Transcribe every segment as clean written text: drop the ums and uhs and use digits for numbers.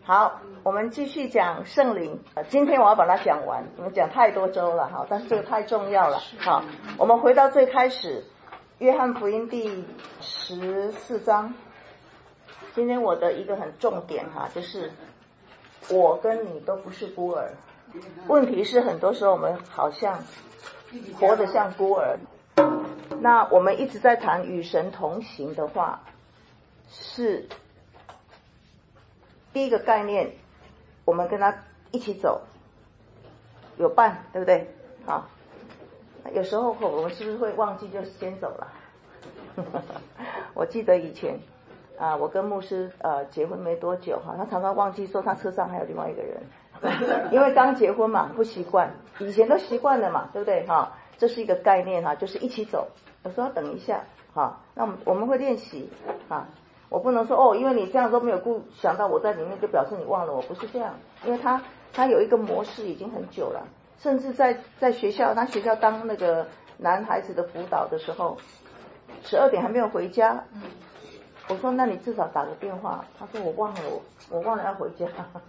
好，我们继续讲圣灵。今天我要把它讲完，我们讲太多周了哈，但是这个太重要了。好，我们回到最开始，约翰福音第14章。今天我的一个很重点哈，就是我跟你都不是孤儿。问题是很多时候我们好像活得像孤儿。那我们一直在谈与神同行的话，是第一个概念，我们跟他一起走，有伴，对不对？好，有时候我们是不是会忘记就先走了？我记得以前我跟牧师结婚没多久哈，他常常忘记说他车上还有另外一个人，因为刚结婚嘛，不习惯，以前都习惯了嘛，对不对哈？这是一个概念哈，就是一起走，有时候要等一下哈，那我们会练习哈。我不能说因为你这样都没有想到我在里面，就表示你忘了我，不是这样。因为他有一个模式已经很久了，甚至在学校，他学校当那个男孩子的辅导的时候，12点还没有回家，我说那你至少打个电话。他说我忘了要回家。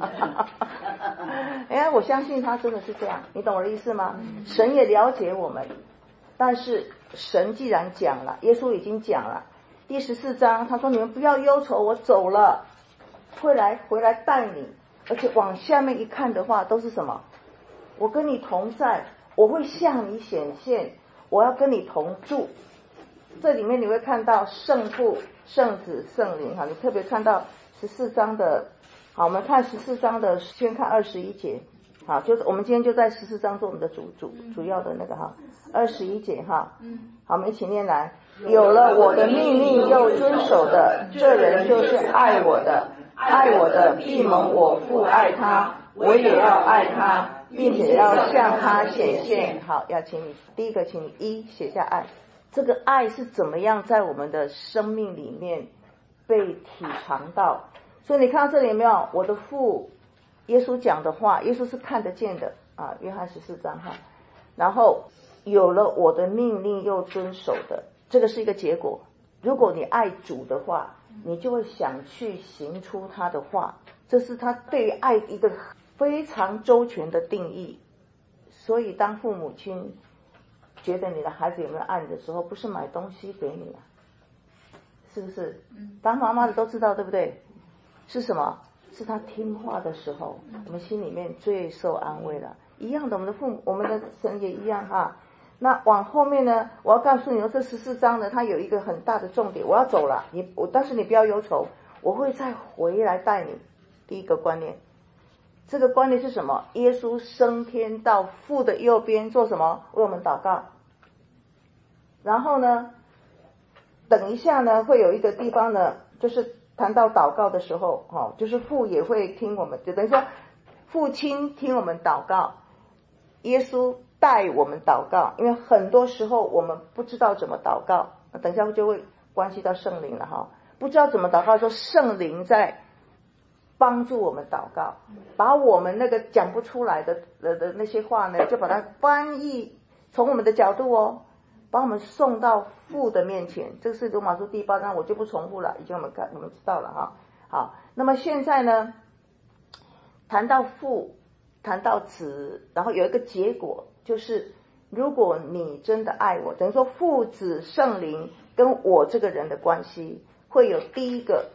我相信他真的是这样，你懂我的意思吗？神也了解我们，但是神既然讲了，耶稣已经讲了。第14章他说你们不要忧愁，我走了回来带你。而且往下面一看的话都是什么？我跟你同在，我会向你显现，我要跟你同住。这里面你会看到圣父、圣子、圣灵哈，你特别看到14章的。好，我们看14章的，先看21节。好，就是我们今天就在14章做我们的主要的那个哈，21节哈。好，我们一起念来。有了我的命令又遵守的，这人就是爱我的，爱我的必蒙我父爱他，我也要爱他，并且要向他显现。好，要请你第一个，请你一写下爱。这个爱是怎么样在我们的生命里面被体尝到？所以你看到这里有没有？我的父，耶稣讲的话，耶稣是看得见的啊，约翰14章哈。然后有了我的命令又遵守的，这个是一个结果。如果你爱主的话，你就会想去行出他的话，这是他对于爱一个非常周全的定义。所以当父母亲觉得你的孩子有没有爱你的时候，不是买东西给你是不是？当妈妈的都知道，对不对？是什么？是他听话的时候，我们心里面最受安慰了。一样的，我们的父母，我们的神也一样哈。那往后面呢，我要告诉你说，这14章呢，它有一个很大的重点。我要走了，但是你不要忧愁，我会再回来带你。第一个观念，这个观念是什么？耶稣升天到父的右边做什么？为我们祷告。然后呢，等一下呢，会有一个地方呢，就是谈到祷告的时候，就是父也会听我们，就等于说父亲听我们祷告，耶稣带我们祷告。因为很多时候我们不知道怎么祷告，那等一下就会关系到圣灵了哈。不知道怎么祷告，说圣灵在帮助我们祷告，把我们那个讲不出来的那些话呢，就把它翻译，从我们的角度把我们送到父的面前。这个是罗马书第8章，我就不重复了，已经我们知道了哈。好，那么现在呢，谈到父，谈到子，然后有一个结果，就是如果你真的爱我，等于说父子圣灵跟我这个人的关系会有第一个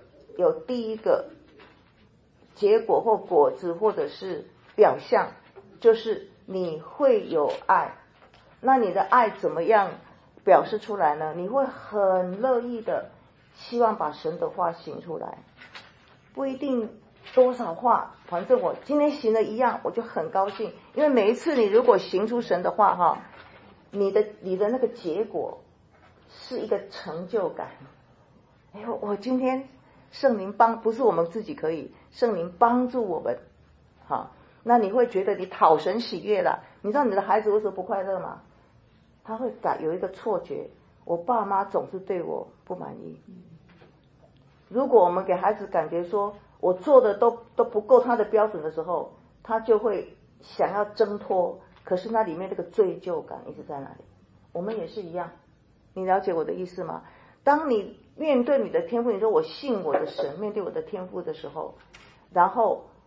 结果或果子，或者是表象，就是你会有爱。那你的爱怎么样表示出来呢？你会很乐意的希望把神的话行出来，不一定多少话，反正我今天行了一样，我就很高兴。因为每一次你如果行出神的话你的那个结果是一个成就感。我今天圣灵不是我们自己可以，圣灵帮助我们。好，那你会觉得你讨神喜悦了。你知道你的孩子为什么不快乐吗？他会有一个错觉，我爸妈总是对我不满意。如果我们给孩子感觉说我做的都不够他的标准的时候，他就会想要挣脱，可是那里面这个罪疚感一直在那里。我们也是一样，你了解我的意思吗？当你面对你的天父，你说我信我的神，面对我的天父的时候，然后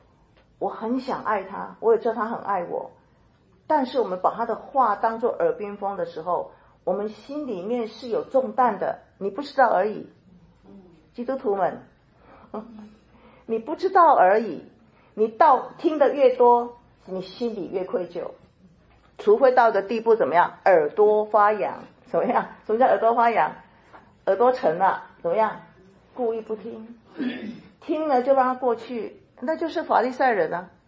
我很想爱他，我也知道他很爱我，但是我们把他的话当作耳边风的时候，我们心里面是有重担的，你不知道而已。基督徒们，你不知道而已，你听得越多，你心里越愧疚，除非到一个地步怎么样，耳朵发痒，怎么样？什么叫耳朵发痒？耳朵沉了，怎么样？故意不听，听了就让它过去，那就是法利赛人啊。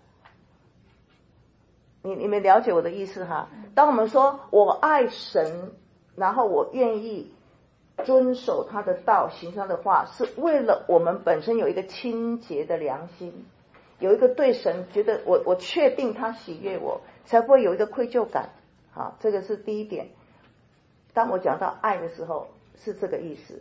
你们了解我的意思哈？当我们说我爱神，然后我愿意遵守他的道，行他的话，是为了我们本身有一个清洁的良心，有一个对神觉得我确定他喜悦我，才不会有一个愧疚感。好，这个是第一点。当我讲到爱的时候，是这个意思。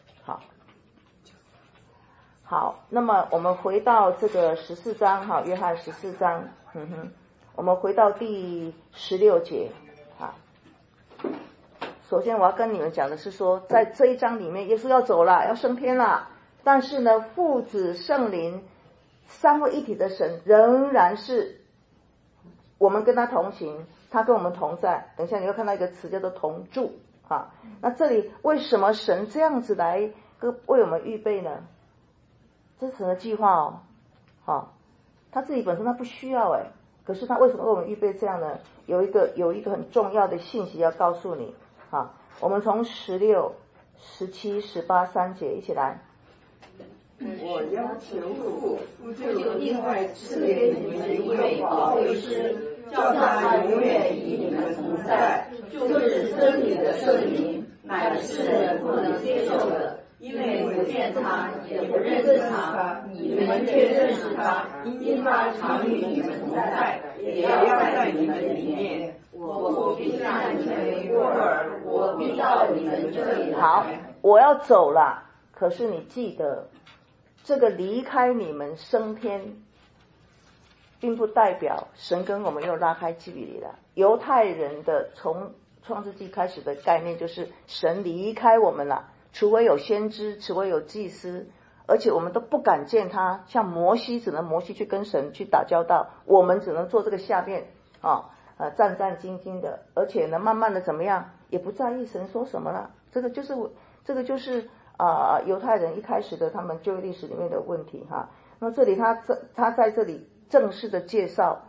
好，那么我们回到这个14章哈，约翰14章，我们回到第16节啊。首先我要跟你们讲的是说，在这一章里面，耶稣要走了，要升天了，但是呢，父子圣灵三位一体的神仍然是我们跟他同行，他跟我们同在。等一下你会看到一个词叫做同住啊。那这里为什么神这样子来为我们预备呢？这是神的计划哦，他自己本身他不需要可是他为什么为我们预备这样呢？有一个很重要的信息要告诉你啊。我们从16、17、18、3节一起来。 我要求父，就另外赐给你们一位保惠师，叫他永远与你们同在，就是真理的圣灵，乃世人不能接受的。因为不见他，也不认识他，你们却认识他，因他常与你们同在，也要在你们里面。我必让你们为孤儿，我必到你们这里来。 好，我要走了，可是你记得，这个离开你们升天，并不代表神跟我们又拉开距离了。犹太人的从创世纪开始的概念就是神离开我们了。除非有先知，除非有祭司，而且我们都不敢见他。像摩西，只能摩西去跟神去打交道，我们只能做这个下面战战兢兢的，而且呢，慢慢的怎么样，也不在意神说什么了。这个就是犹太人一开始的他们旧约历史里面的问题哈。那这里他在这里正式的介绍，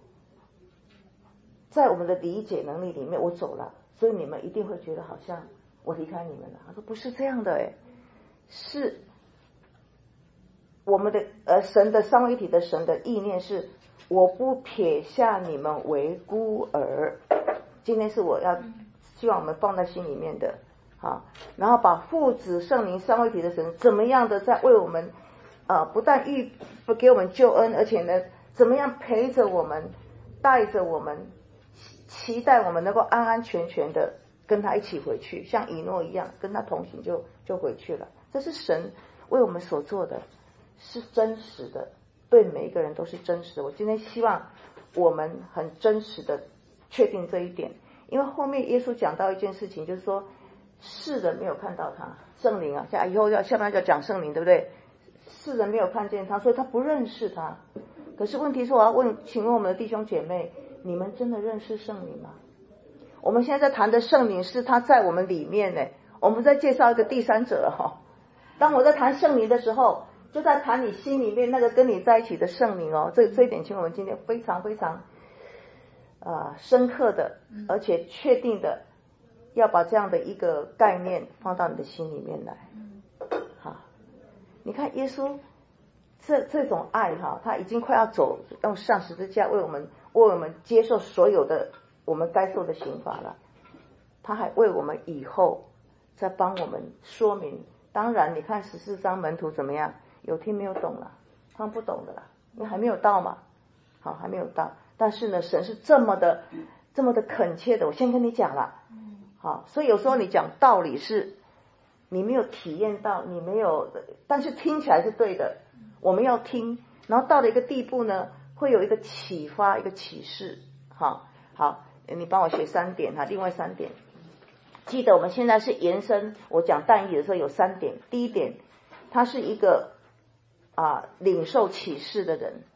在我们的理解能力里面，我走了，所以你们一定会觉得好像我离开你们了。他说不是这样的是我们的神的三位一体的神的意念是，我不撇下你们为孤儿。今天是我要希望我们放在心里面的然后把父子圣灵三位一体的神怎么样的在为我们不但不给我们救恩，而且呢怎么样陪着我们，带着我们，期待我们能够安安全全的跟他一起回去，像以诺一样跟他同行就回去了。这是神为我们所做的，是真实的，对每一个人都是真实的。我今天希望我们很真实的确定这一点，因为后面耶稣讲到一件事情，就是说世人没有看到他，圣灵以后下面要讲圣灵，对不对？世人没有看见他，所以他不认识他。可是问题是我要请问我们的弟兄姐妹，你们真的认识圣灵吗？我们现在在谈的圣灵是他在我们里面我们在介绍一个第三者当我在谈圣灵的时候，就在谈你心里面那个跟你在一起的圣灵这一点请我们今天非常非常深刻的而且确定的要把这样的一个概念放到你的心里面来。好，你看耶稣这种爱他已经快要走，用上十字架为我们接受所有的我们该受的刑罚了，他还为我们以后再帮我们说明。当然你看14章门徒怎么样，有听没有懂了，他们不懂的啦，因为还没有到嘛，还没有到。但是呢，神是这么的恳切的，我先跟你讲了。所以有时候你讲道理是你没有体验到，你没有，但是听起来是对的，我们要听，然后到了一个地步呢，会有一个启发，一个启示。好，你帮我写3点另外3点。记得我们现在是延伸，我讲但以理的时候有3点。第一点，他是一个领受启示的人，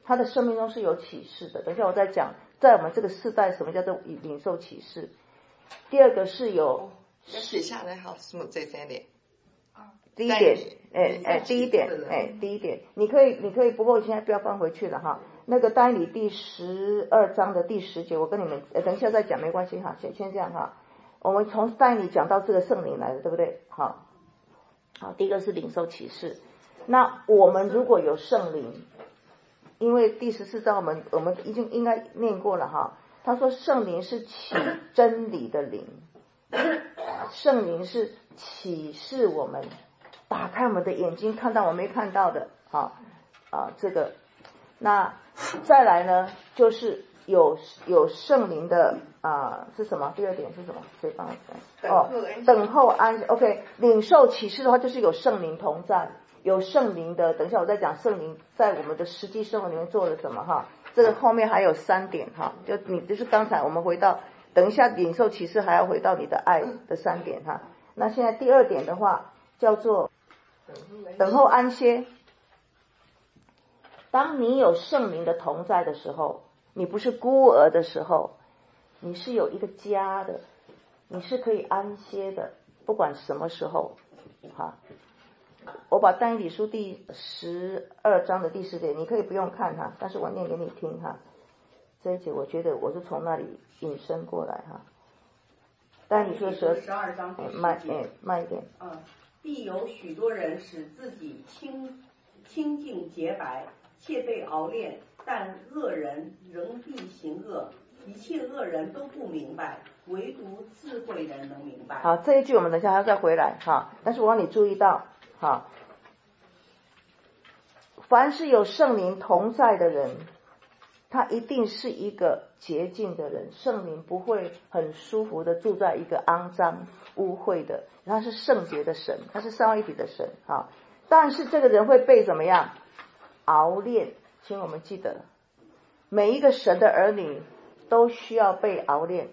他的生命中是有启示的。等一下我再讲，在我们这个世代什么叫做领受启示。第二个是有要写下来好，什么这三点？ 第一点，第一点，你可以，不过我现在不要翻回去了哈。那个但以理第12章的第10节，我跟你们等一下再讲，没关系哈，先这样哈。我们从但以理讲到这个圣灵来的，对不对？好，第一个是领受启示。那我们如果有圣灵，因为第14章我们已经应该念过了哈。他说圣灵是启真理的灵，圣灵是启示我们，打开我们的眼睛，看到我没看到的这个。那再来呢，就是有圣灵的是什么？第二点是什么？谁帮我讲？等候安息。OK， 领受启示的话，就是有圣灵同在，有圣灵的。等一下我再讲圣灵在我们的实际生活里面做了什么哈。这个后面还有3点哈，就是刚才我们回到，等一下领受启示还要回到你的爱的3点哈。那现在第2点的话叫做等候安歇。当你有圣灵的同在的时候，你不是孤儿的时候，你是有一个家的，你是可以安歇的，不管什么时候哈。我把但以理书第12章的第10节，你可以不用看哈，但是我念给你听哈。这一节我觉得我是从那里引申过来哈。但以理书 12章慢一点。 必有许多人使自己清净洁白，且被熬炼，但恶人仍必行恶，一切恶人都不明白，唯独智慧人能明白。 好，这一句我们等一下还要再回来哈，但是我让你注意到哈，凡是有圣灵同在的人，他一定是一个洁净的人，圣灵不会很舒服的住在一个肮脏污秽的，他是圣洁的神，他是三位一体的神哈。但是这个人会被怎么样熬炼？请我们记得，每一个神的儿女都需要被熬炼，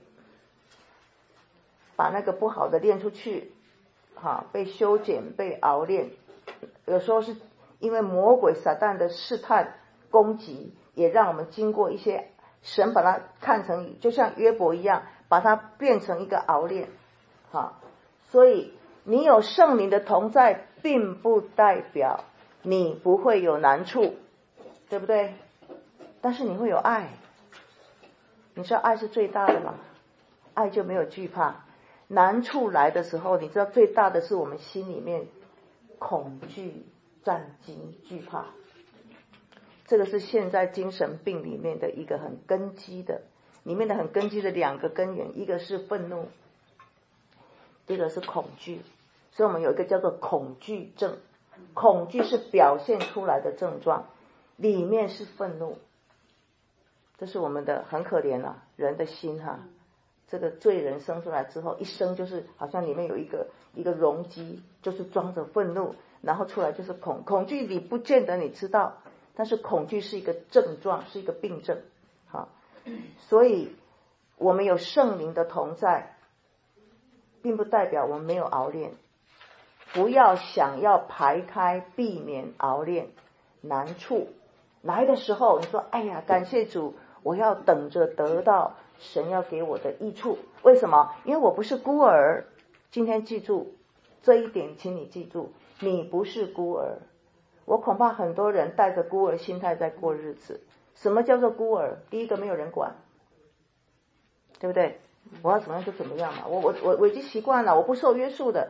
把那个不好的练出去，被修剪，被熬炼。有时候是因为魔鬼撒旦的试探攻击，也让我们经过一些神把它看成就像约伯一样，把它变成一个熬炼。所以你有圣灵的同在，并不代表你不会有难处，对不对？但是你会有爱，你知道爱是最大的吗？爱就没有惧怕。难处来的时候，你知道最大的是我们心里面恐惧、战惊、惧怕。这个是现在精神病里面的一个很根基的，里面的很根基的2个根源，一个是愤怒，一个是恐惧。所以我们有一个叫做恐惧症，恐惧是表现出来的症状，里面是愤怒。这是我们的很可怜了，人的心哈。这个罪人生出来之后，一生就是好像里面有一个容积，就是装着愤怒，然后出来就是恐惧。你不见得你知道，但是恐惧是一个症状，是一个病症。所以我们有圣灵的同在，并不代表我们没有熬炼。不要想要排开，避免熬炼。难处来的时候，你说哎呀，感谢主，我要等着得到神要给我的益处。为什么？因为我不是孤儿。今天记住这一点，请你记住，你不是孤儿。我恐怕很多人带着孤儿心态在过日子。什么叫做孤儿？第一个，没有人管，对不对？我要怎么样就怎么样嘛，我已经习惯了，我不受约束的。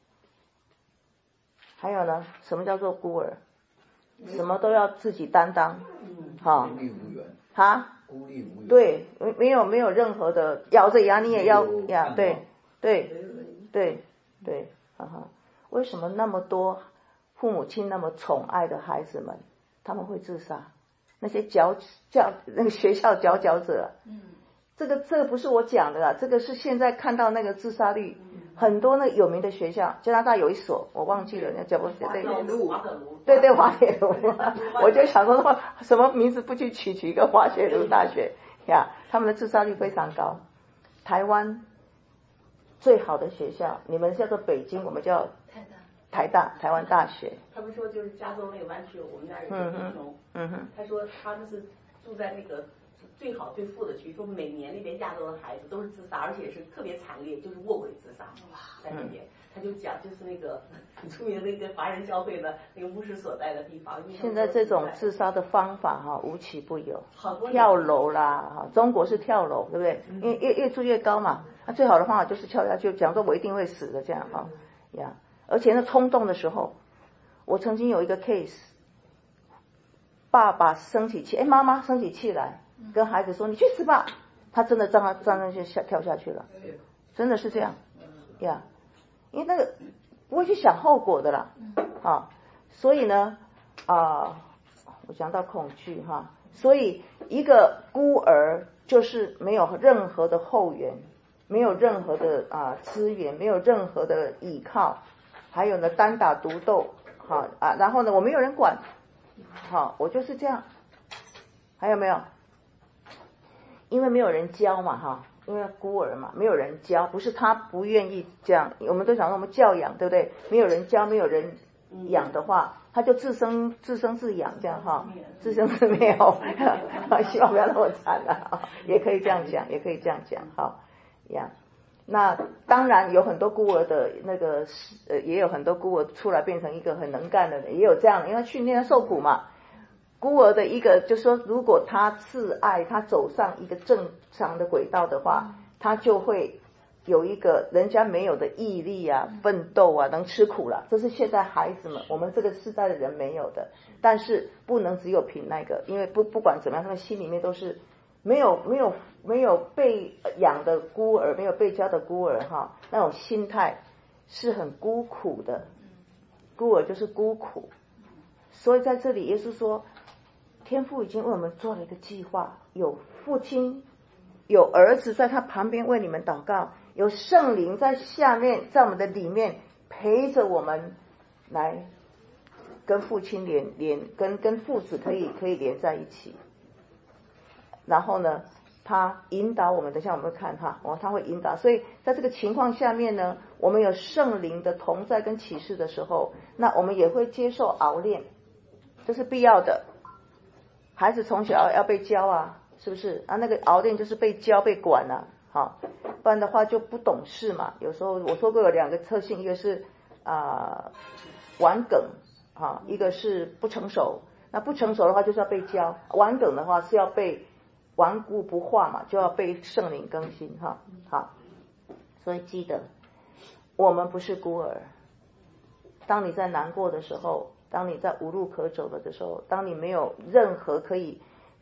还有呢，什么叫做孤儿？什么都要自己担当， 孤立无援，孤立无援， 对，没有任何的，咬着牙你也要呀，对，为什么那么多父母亲那么宠爱的孩子们，他们会自杀？那些那个学校佼佼者，这个不是我讲的啦，这个是现在看到那个自杀率。很多那有名的学校，加拿大有一所我忘记了，那叫不对，滑铁卢，我就想说什么名字不去取一个滑铁卢大学呀？他们的自杀率非常高。台湾最好的学校，你们叫做北京，我们叫台湾大学。 他们说就是加州那个湾区，我们那儿有个弟兄，他说他们是住在那个最好最富的区，说每年那边亚洲的孩子都是自杀，而且是特别惨烈，就是卧轨自杀，在那边。他就讲，就是那个很出名的那个华人教会的那个牧师所在的地方。 现在这种自杀的方法无奇不有，跳楼啦，中国是跳楼，对不对？因为越住越高嘛，那最好的方法就是跳下去，讲说我一定会死的这样呀。而且那冲动的时候，我曾经有一个 case， 爸爸生起气，妈妈生起气来，跟孩子说你去死吧，他真的站上去跳下去了，真的是这样呀。因为那个不会去想后果的啦，所以呢，我讲到恐惧所以一个孤儿就是没有任何的后援，没有任何的资源，没有任何的依靠，还有呢单打独斗，然后呢我没有人管，我就是这样，还有没有？因为没有人教嘛因为孤儿嘛，没有人教，不是他不愿意这样，我们都想说我们教养，对不对？没有人教，没有人养的话，他就自生自养这样自生自灭希望不要那么惨也可以这样讲，呀。那当然有很多孤儿的那个也有很多孤儿出来变成一个很能干的人，也有这样的，因为训练受苦嘛。孤儿的一个就是说，如果他自爱，他走上一个正常的轨道的话，他就会有一个人家没有的毅力奋斗能吃苦了，这是现在孩子们我们这个世代的人没有的。但是不能只有凭那个，因为不管怎么样，他们心里面都是没有被养的孤儿，没有被教的孤儿那种心态是很孤苦的，孤儿就是孤苦。所以在这里耶稣说，天父已经为我们做了一个计划，有父亲有儿子在他旁边为你们祷告，有圣灵在下面在我们的里面陪着我们来跟父亲跟父子可以连在一起。然后呢他引导我们，等一下我们会看他会引导。所以在这个情况下面呢，我们有圣灵的同在跟启示的时候，那我们也会接受熬炼，这是必要的。孩子从小要被教是不是那个熬炼就是被教被管不然的话就不懂事嘛。有时候我说过有两个特性，一个是顽梗一个是不成熟。那不成熟的话就是要被教，顽梗的话是要被顽固不化嘛，就要被圣灵更新好，所以记得我们不是孤儿。当你在难过的时候，当你在无路可走了的时候，当你没有任何可以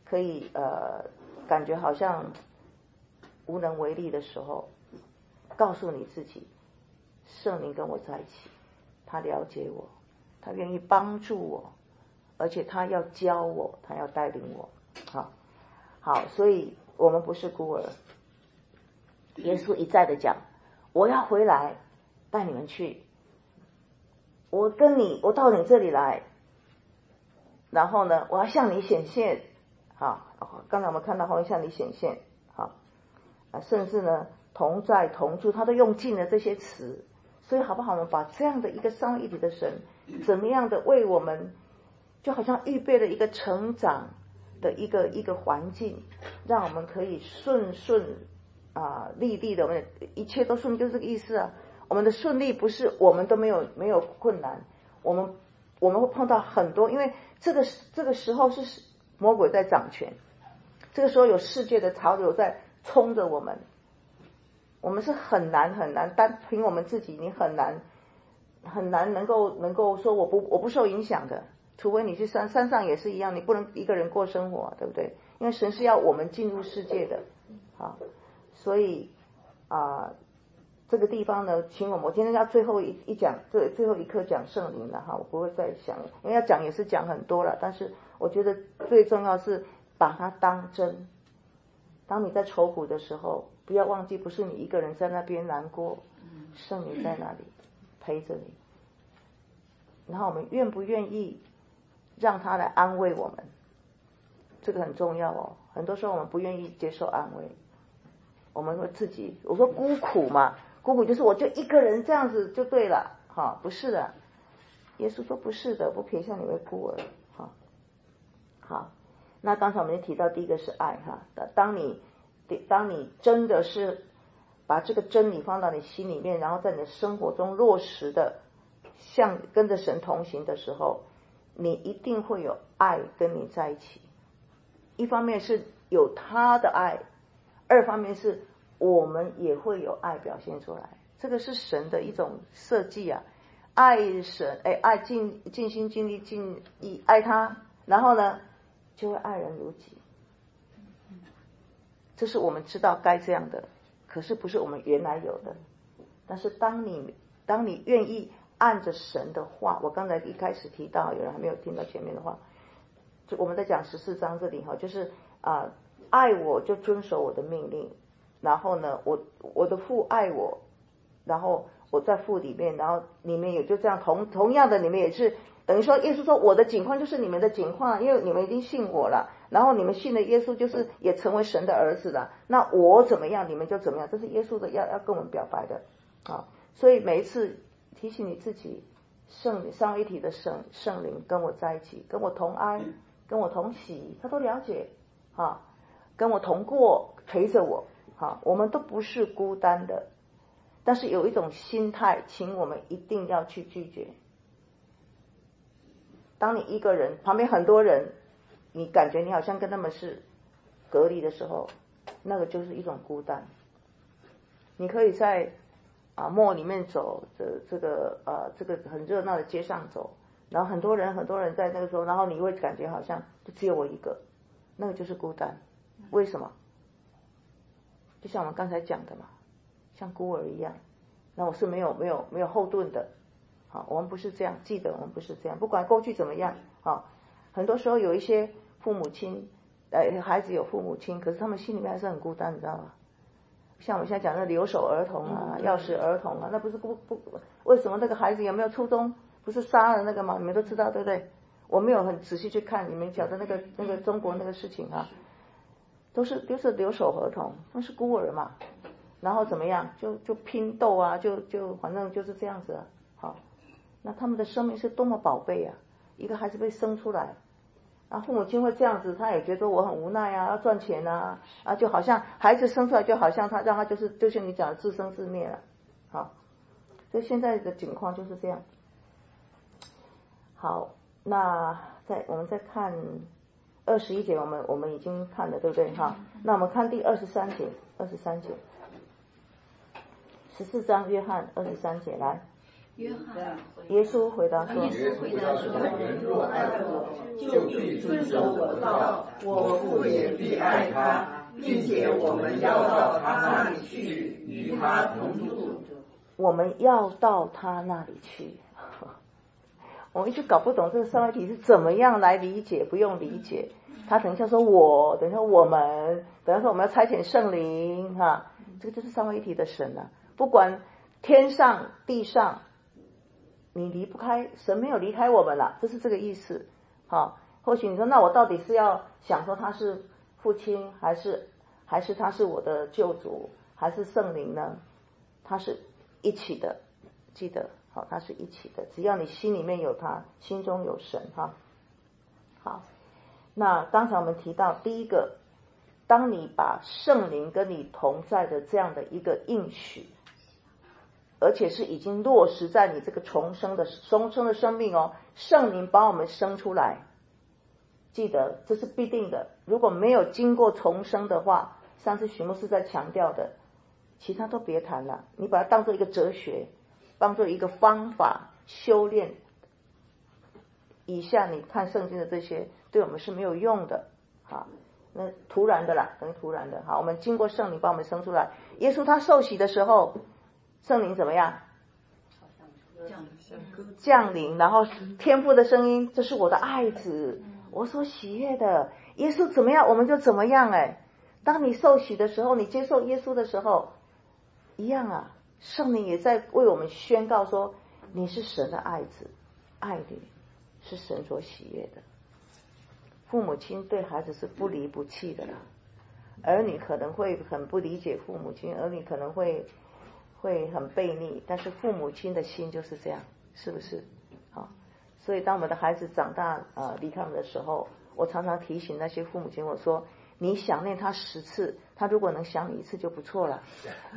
感觉好像无能为力的时候，告诉你自己，圣灵跟我在一起，他了解我，他愿意帮助我，而且他要教我，他要带领我。好，所以我们不是孤儿。耶稣一再的讲，我要回来带你们去，我到你这里来，然后呢我要向你显现。刚才我们看到后面向你显现，甚至呢同在同住，他都用尽了这些词。所以好不好，我们把这样的一个三位一体的神怎么样的为我们就好像预备了一个成长的一个环境，让我们可以顺利的，我们一切都顺，就是这个意思我们的顺利不是我们都没有困难，我们会碰到很多，因为这个时候是魔鬼在掌权，这个时候有世界的潮流在冲着我们，我们是很难单凭我们自己，你很难能够说我不受影响的。除非你去山上也是一样，你不能一个人过生活，对不对？因为神是要我们进入世界的所以这个地方呢，请我今天要最后一讲，最后一课讲圣灵了我不会再想，因为要讲也是讲很多了，但是我觉得最重要是把它当真。当你在愁苦的时候，不要忘记不是你一个人在那边难过，圣灵在那里陪着你。然后我们愿不愿意让他来安慰我们，这个很重要很多时候我们不愿意接受安慰，我们会自己，我说孤苦嘛，孤苦就是我就一个人这样子就对了不是的， 耶稣说不是的，不撇下你为孤儿。好，那刚才我们也提到第一个是爱哈，当你真的是把这个真理放到你心里面，然后在你的生活中落实的，像跟着神同行的时候，你一定会有爱跟你在一起。一方面是有他的爱，二方面是我们也会有爱表现出来。这个是神的一种设计啊，爱神，爱尽心尽力尽意爱他，然后呢就会爱人如己。这是我们知道该这样的，可是不是我们原来有的。但是当你愿意按着神的话，我刚才一开始提到，有人还没有听到前面的话，就我们在讲14章这里就是爱我就遵守我的命令，然后呢我的父爱我，然后我在父里面，然后你们也就这样同样的，你们也是等于说耶稣说我的景况就是你们的景况，因为你们已经信我了，然后你们信了耶稣就是也成为神的儿子了，那我怎么样你们就怎么样，这是耶稣的要跟我们表白的啊。所以每一次提醒你自己，三位一体的圣灵跟我在一起，跟我同哀，跟我同喜，他都了解啊，跟我同过，陪着我啊，我们都不是孤单的。但是有一种心态，请我们一定要去拒绝。当你一个人旁边很多人，你感觉你好像跟他们是隔离的时候，那个就是一种孤单。你可以在mall里面走，这个很热闹的街上走，然后很多人在那个时候，然后你会感觉好像就只有我一个，那个就是孤单。为什么？就像我们刚才讲的嘛，像孤儿一样，那我是没有后盾的。好，我们不是这样，记得我们不是这样，不管过去怎么样啊，很多时候有一些父母亲，孩子有父母亲，可是他们心里面还是很孤单，你知道吗？像我们现在讲的留守儿童啊，钥匙儿童啊，那不是为什么那个孩子有没有初中不是杀了那个吗？你们都知道对不对？我没有很仔细去看你们讲的那个中国那个事情啊，都是留守儿童，那是孤儿嘛，然后怎么样就拼斗啊，就反正就是这样子啊。好，那他们的生命是多么宝贝啊！一个孩子被生出来，父母亲会这样子，他也觉得我很无奈啊，要赚钱啊，就好像孩子生出来就好像让他就像你讲的自生自灭了。好，所以现在的情况就是这样。好，那我们再看21节，我们已经看了，对不对哈？那我们看第23节，14章约翰23节来。耶稣回答说： 人若爱我，就必遵守我的道，我父也必爱他，并且我们要到他那里去，与他同住。 我们要到他那里去。我们一直搞不懂这个三位一体是怎么样来理解，不用理解。他等一下说我，等一下我们，等一下说我们要差遣圣灵哈，这个就是三位一体的神啊。不管天上地上，你离不开神，没有离开我们了，这是这个意思。好，或许你说那我到底是要想说他是父亲，还是他是我的救主，还是圣灵呢？他是一起的，记得好，他是一起的，只要你心里面有他，心中有神哈。好，那刚才我们提到第一个，当你把圣灵跟你同在的这样的一个应许，而且是已经落实在你这个重生的生命哦，圣灵把我们生出来，记得这是必定的。如果没有经过重生的话，上次许牧师在强调的，其他都别谈了，你把它当做一个哲学，当做一个方法修炼。以下你看圣经的这些对我们是没有用的，好，那突然的啦，等于突然的。好，我们经过圣灵把我们生出来，耶稣他受洗的时候，圣灵怎么样？降临，然后天父的声音，这是我的爱子，我所喜悦的。耶稣怎么样，我们就怎么样。当你受洗的时候，你接受耶稣的时候，一样啊，圣灵也在为我们宣告说，你是神的爱子，爱你是神所喜悦的。父母亲对孩子是不离不弃的啦，儿女可能会很不理解父母亲，儿女可能会很悖逆，但是父母亲的心就是这样，是不是？好， 所以当我们的孩子长大离开我们的时候，我常常提醒那些父母亲，我说你想念他10次，他如果能想你1次就不错了。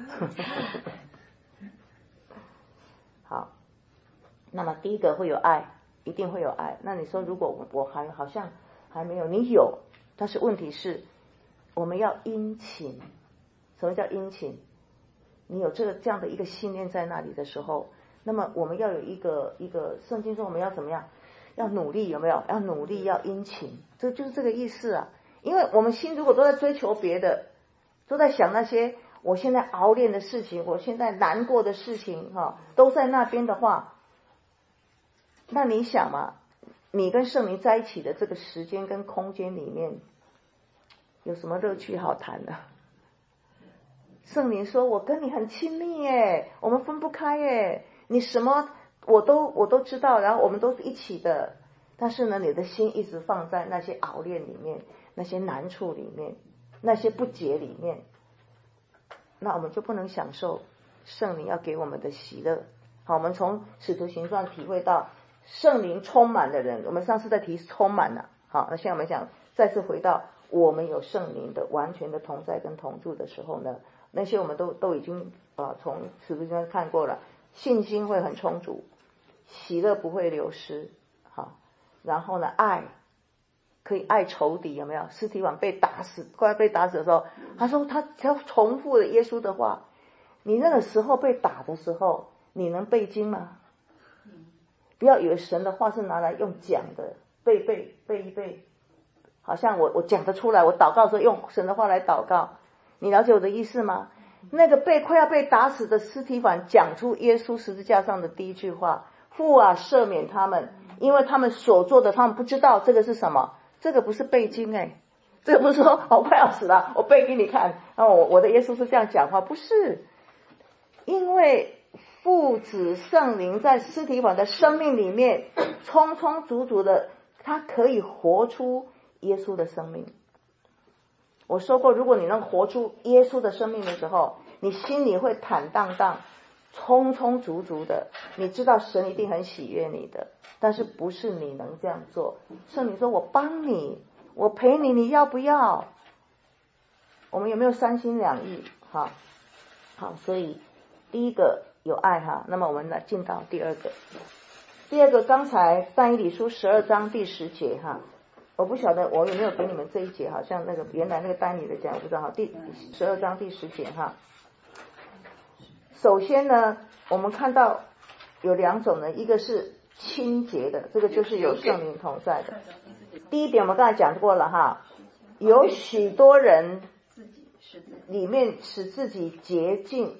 好，那么第一个会有爱，一定会有爱。那你说如果我好像还没有，你有，但是问题是我们要殷勤。什么叫殷勤？你有这样的一个信念在那里的时候，那么我们要有一个圣经说我们要怎么样？要努力，有没有？要努力，要殷勤，这就是这个意思啊。因为我们心如果都在追求别的，都在想那些我现在熬练的事情，我现在难过的事情都在那边的话，那你想嘛，你跟圣灵在一起的这个时间跟空间里面，有什么乐趣好谈的？圣灵说我跟你很亲密耶，我们分不开耶，你什么我都知道，然后我们都是一起的，但是呢你的心一直放在那些熬练里面，那些难处里面，那些不解里面，那我们就不能享受圣灵要给我们的喜乐。好，我们从使徒行传体会到圣灵充满的人，我们上次在提充满了。好，那现在我们想再次回到我们有圣灵的完全的同在跟同住的时候呢，那些我们都已经从使徒行传看过了，信心会很充足，喜乐不会流失。好，然后呢爱可以爱仇敌，有没有？司提反被打死，快要被打死的时候，他说他重复了耶稣的话，你那个时候被打的时候你能背经吗？不要以为神的话是拿来用讲的，背一背，好像我讲得出来，我祷告的时候用神的话来祷告，你了解我的意思吗？那个快要被打死的司提反讲出耶稣十字架上的第一句话，父啊赦免他们，因为他们所做的他们不知道。这个是什么？这个不是背经这个不是说我快要死了我背给你看，我的耶稣是这样讲话，不是。因为父子圣灵在司提反的生命里面充充足足的，他可以活出耶稣的生命。我说过，如果你能活出耶稣的生命的时候，你心里会坦荡荡，充充足足的，你知道神一定很喜悦你的，但是不是你能这样做。圣灵说我帮你，我陪你，你要不要？我们有没有三心两意？好，所以第一个有爱哈，那么我们来进到第二个。第二个，刚才但以理书12章第10节哈，我不晓得我有没有给你们这一节，好像那个原来那个但以理的讲，我不知道哈，第12章第10节哈。首先呢，我们看到有2种人，一个是清洁的，这个就是有圣灵同在的。第一点我们刚才讲过了哈，有许多人里面使自己洁净、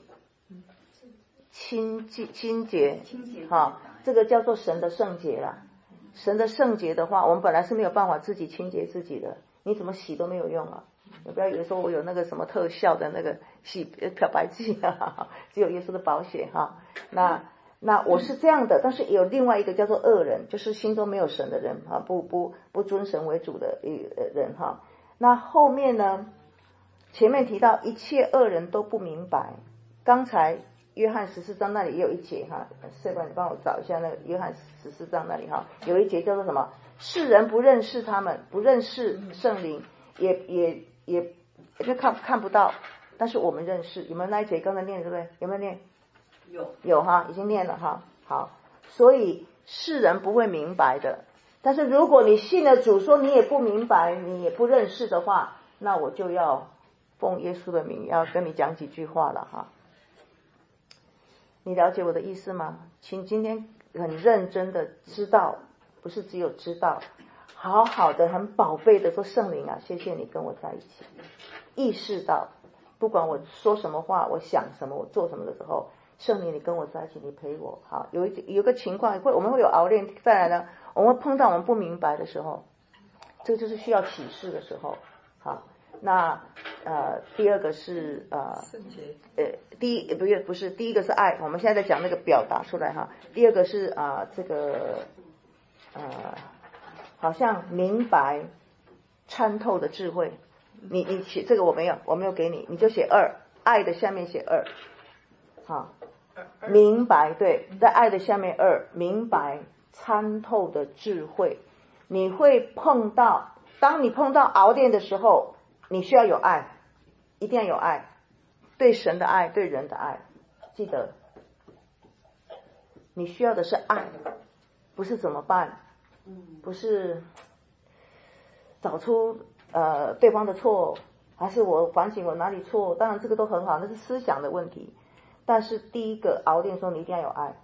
清洁哈，这个叫做神的圣洁啦。神的圣洁的话，我们本来是没有办法自己清洁自己的，你怎么洗都没有用啊。你不要以为说我有那个什么特效的那个漂白剂啊，只有耶稣的宝血哈。那我是这样的，但是有另外一个叫做恶人，就是心中没有神的人哈，不尊神为主的人哈。那后面呢，前面提到一切恶人都不明白，刚才约翰14章那里也有一节哈，社官你帮我找一下那个约翰14章那里哈，有一节叫做什么？世人不认识他们，不认识圣灵，也看不到，但是我们认识。有没有那一节刚才念对不对？有没有念？有哈，已经念了哈。好，所以世人不会明白的，但是如果你信了主，说你也不明白，你也不认识的话，那我就要奉耶稣的名要跟你讲几句话了哈。你了解我的意思吗？请今天很认真的知道，不是只有知道，好好的很宝贝的说，圣灵啊，谢谢你跟我在一起，意识到不管我说什么话，我想什么，我做什么的时候，圣灵你跟我在一起，你陪我。好，有一个情况我们会有熬练，再来呢我们会碰到我们不明白的时候，这就是需要启示的时候。好，那第二个是第一个是爱，我们现在在讲那个表达出来哈。第二个是这个好像明白参透的智慧。你写这个我没有给你，你就写2，爱的下面写2。好，明白，对，在爱的下面2，明白参透的智慧。你会碰到，当你碰到熬炼的时候，你需要有爱，一定要有爱，对神的爱，对人的爱。记得你需要的是爱，不是怎么办，不是找出对方的错，还是我反省我哪里错，当然这个都很好，那是思想的问题。但是第一个熬炼说你一定要有爱，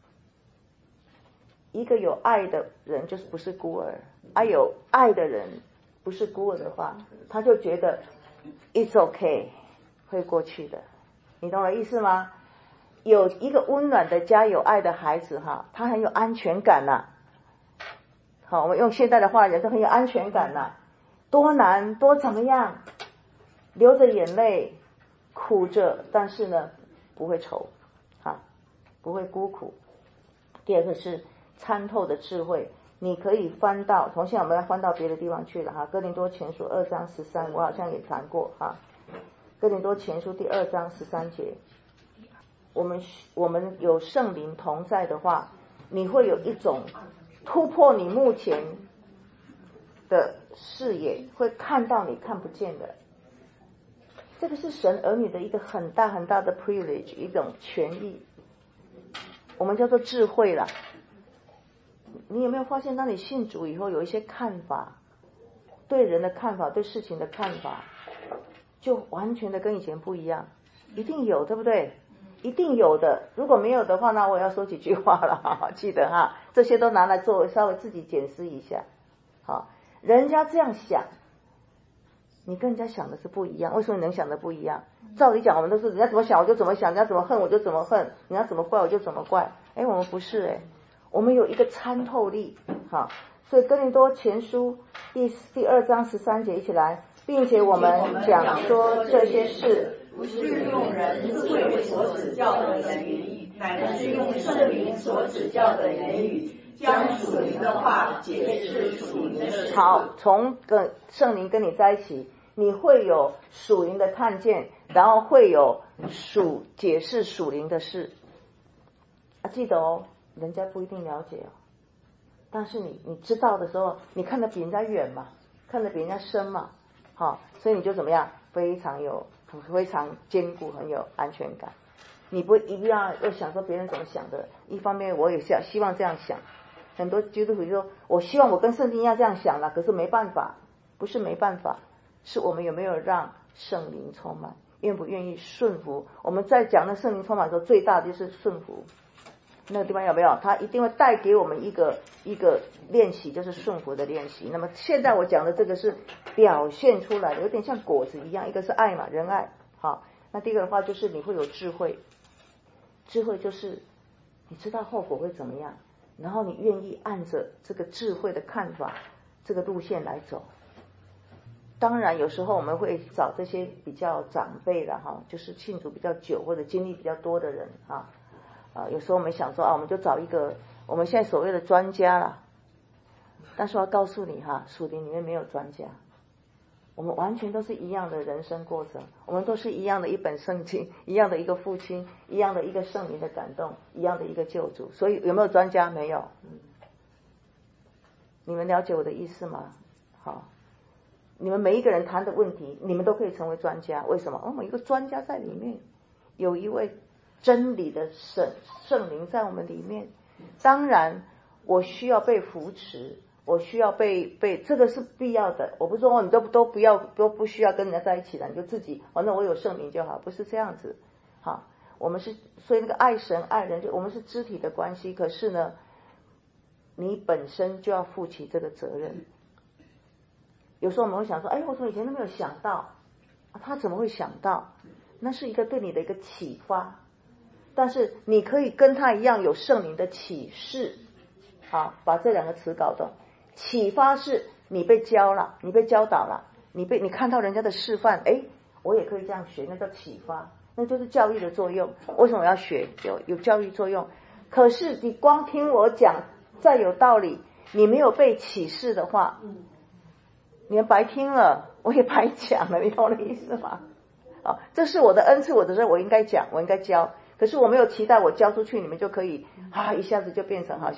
一个有爱的人就是不是孤儿，有爱的人不是孤儿的话，他就觉得 it's okay 会过去的，你懂我的意思吗？有一个温暖的家，有爱的孩子哈，他很有安全感呐。好，我们用现代的话讲，他很有安全感呐。多难多怎么样，流着眼泪，苦着，但是呢不会愁，不会孤苦。第二个是参透的智慧，你可以翻到，从现在我们要翻到别的地方去了哈。哥林多前书2章13，我好像也谈过哈。哥林多前书第2章13节，我们有圣灵同在的话，你会有一种突破你目前的视野，会看到你看不见的。这个是神儿女的一个很大很大的 privilege， 一种权益，我们叫做智慧啦。你有没有发现，当你信主以后，有一些看法，对人的看法，对事情的看法，就完全的跟以前不一样？一定有，对不对？一定有的。如果没有的话，那我也要说几句话了，记得哈，这些都拿来作为稍微自己检视一下。好，人家这样想，你跟人家想的是不一样。为什么你能想的不一样？照理讲，我们都是人家怎么想我就怎么想，人家怎么恨我就怎么恨，人家怎么怪我就怎么怪。我们不是我们有一个参透力。好，所以哥林多前书第2章13节一起来，并且我们讲说这些事， 不是用人智慧所指教的言语，乃是用圣灵所指教的言语，将属灵的话解释属灵的事。 好，从圣灵跟你在一起，你会有属灵的看见，然后会有解释属灵的事。记得人家不一定了解但是你知道的时候，你看得比人家远嘛，看得比人家深嘛，所以你就怎么样，非常坚固，很有安全感。你不一定要想说别人怎么想的，一方面我也希望这样想。很多基督徒就说，我希望我跟圣经一样这样想了，可是没办法。不是没办法，是我们有没有让圣灵充满，愿不愿意顺服。我们在讲那圣灵充满的时候，最大的就是顺服。那个地方有没有？它一定会带给我们一个练习，就是顺服的练习。那么现在我讲的这个是表现出来的，有点像果子一样，一个是爱嘛，仁爱。好，那第一个的话就是你会有智慧，智慧就是你知道后果会怎么样，然后你愿意按着这个智慧的看法，这个路线来走。当然有时候我们会找这些比较长辈的就是信主比较久或者经历比较多的人有时候我们想说我们就找一个我们现在所谓的专家啦，但是我要告诉你属灵里面没有专家，我们完全都是一样的人生过程，我们都是一样的一本圣经，一样的一个父亲，一样的一个圣灵的感动，一样的一个救主。所以有没有专家？没有。你们了解我的意思吗？好，你们每一个人谈的问题，你们都可以成为专家。为什么？我们有一个专家在里面，有一位真理的圣灵在我们里面。当然我需要被扶持，我需要被这个是必要的。我不是说你都不需要跟人家在一起了，你就自己反正我有圣灵就好，不是这样子。好，我们是所以那个爱神爱人，就我们是肢体的关系。可是呢，你本身就要负起这个责任。有时候我们会想说，我怎么以前都没有想到他怎么会想到？那是一个对你的一个启发。但是你可以跟他一样有圣灵的启示。好，把这两个词搞懂。启发是你被教了，你被教导了，你看到人家的示范，我也可以这样学，那叫启发，那就是教育的作用。为什么我要学？有教育作用。可是你光听我讲再有道理，你没有被启示的话，你们白听了，我也白讲了，你懂我的意思吗？这是我的恩赐，我的事我应该讲，我应该教。可是我没有期待我教出去，你们就可以一下子就变成好像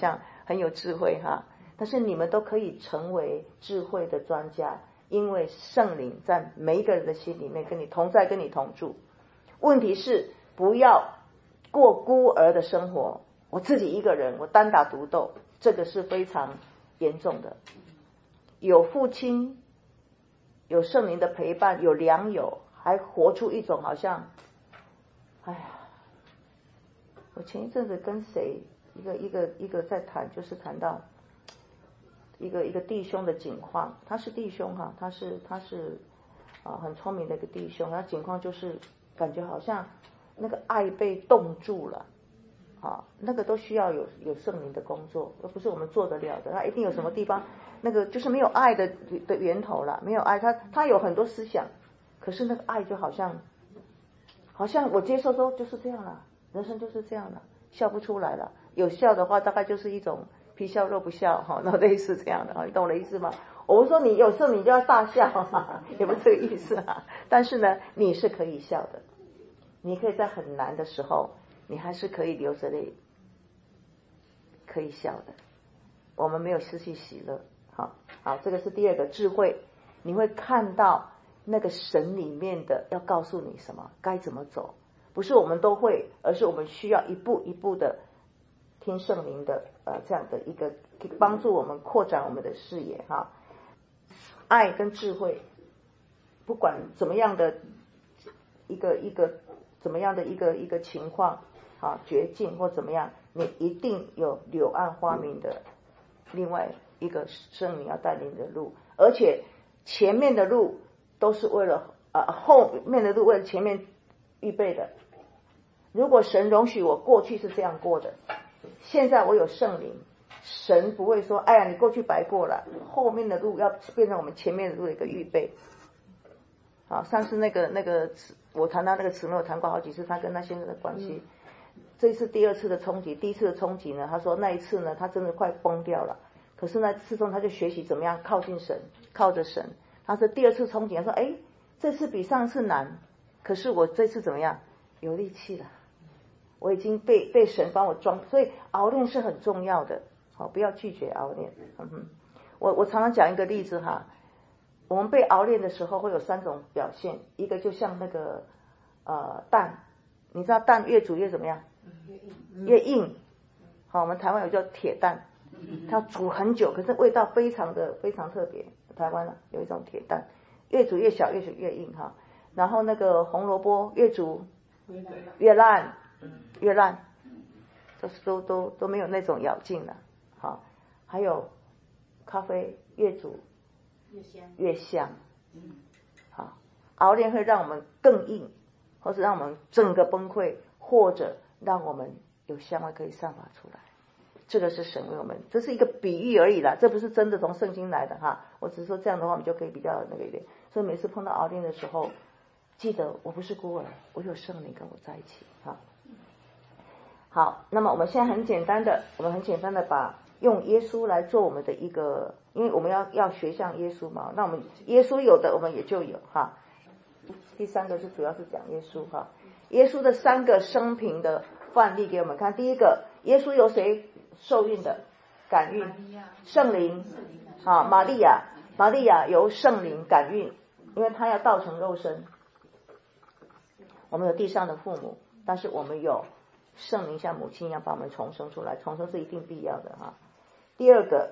很有智慧哈。但是你们都可以成为智慧的专家，因为圣灵在每一个人的心里面跟你同在，跟你同住。问题是不要过孤儿的生活，我自己一个人，我单打独斗，这个是非常严重的。有父亲，有圣灵的陪伴，有良友，还活出一种好像，哎呀，我前一阵子跟谁一个在谈，就是谈到一个弟兄的境况，他是弟兄哈，他是很聪明的一个弟兄，他境况就是感觉好像那个爱被冻住了啊，那个都需要有圣灵的工作，而不是我们做得了的。他一定有什么地方那个就是没有爱的源头了，没有爱，他有很多思想，可是那个爱就好像我接受都就是这样了，人生就是这样了，笑不出来了。有笑的话，大概就是一种皮笑肉不笑哈，那类似这样的，你懂我的意思吗？我不说你有时候你就要大笑也不是这个意思啊。但是呢，你是可以笑的，你可以在很难的时候，你还是可以流着泪，可以笑的。我们没有失去喜乐。好，这个是第二个智慧，你会看到那个神里面的要告诉你什么，该怎么走，不是我们都会，而是我们需要一步一步的听圣灵的这样的一个帮助我们扩展我们的视野哈。爱跟智慧，不管怎么样的一个情况啊，绝境或怎么样，你一定有柳暗花明的另外一个圣灵要带领的路，而且前面的路都是为了后面的路为了前面预备的。如果神容许我过去是这样过的，现在我有圣灵，神不会说哎呀你过去白过了，后面的路要变成我们前面的路的一个预备。好，上次那个我谈到那个姊妹，我谈过好几次他跟他先生的关系。这一次第二次的冲击，第一次的冲击呢，他说那一次呢他真的快崩掉了，可是那次中他就学习怎么样靠近神，靠着神。他说第二次冲击，他说这次比上次难，可是我这次怎么样有力气了，我已经被神帮我装，所以熬炼是很重要的。好，不要拒绝熬炼。我常常讲一个例子哈，我们被熬炼的时候会有3种表现，一个就像那个蛋，你知道蛋越煮越怎么样？越硬。好，我们台湾有叫铁蛋，它煮很久，可是味道非常特别。台湾有一种铁蛋，越煮越小，越煮越硬哈。然后那个红萝卜越煮越烂，都没有那种咬劲了。好，还有咖啡越煮越香。好，熬炼会让我们更硬，或是让我们整个崩溃，或者让我们有香味可以散发出来。这个是神为我们，这是一个比喻而已啦，这不是真的从圣经来的哈。我只是说这样的话，我们就可以比较那个一点。所以每次碰到熬炼的时候，记得我不是孤儿，我有圣灵跟我在一起哈。好，那么我们现在很简单的把用耶稣来做我们的一个，因为我们要学像耶稣嘛，那我们耶稣有的我们也就有哈。第3个是主要是讲耶稣哈，耶稣的3个生平的范例给我们看。第一个，耶稣由谁受孕的？感孕，圣灵啊，玛利亚由圣灵感孕，因为她要道成肉身。我们有地上的父母，但是我们有圣灵像母亲一样把我们重生出来，重生是一定必要的哈。第二个，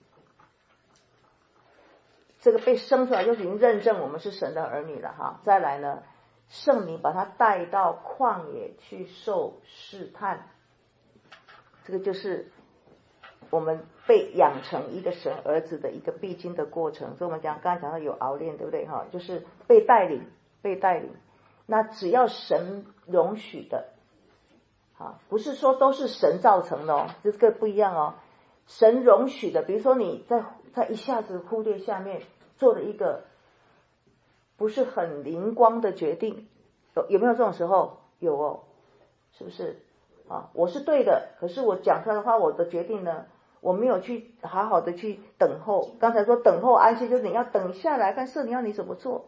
这个被生出来就已经认证我们是神的儿女了哈。再来呢，圣灵把他带到旷野去受试探，这个就是我们被养成一个神儿子的一个必经的过程。所以我们刚才讲到有熬炼，对不对哈？就是被带领。那只要神容许的，不是说都是神造成的哦，这个不一样哦。神容许的，比如说你在一下子忽略下面做了一个不是很灵光的决定，有没有这种时候？有哦，是不是我是对的，可是我讲出来的话，我的决定呢，我没有去好好的去等候。刚才说等候安息，就是你要等下来看圣灵要你怎么做。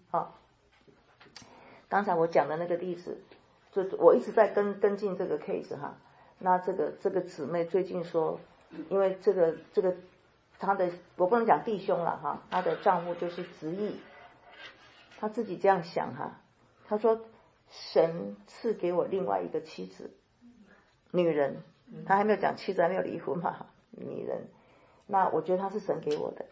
刚才我讲的那个例子，就我一直在跟进这个 case 哈。那这个姊妹最近说， 因为这个他的我不能讲弟兄了哈，他的丈夫就是执意，他自己这样想哈，他说神赐给我另外一个妻子，女人，他还没有讲妻子，还没有离婚嘛，女人，那我觉得他是神给我的。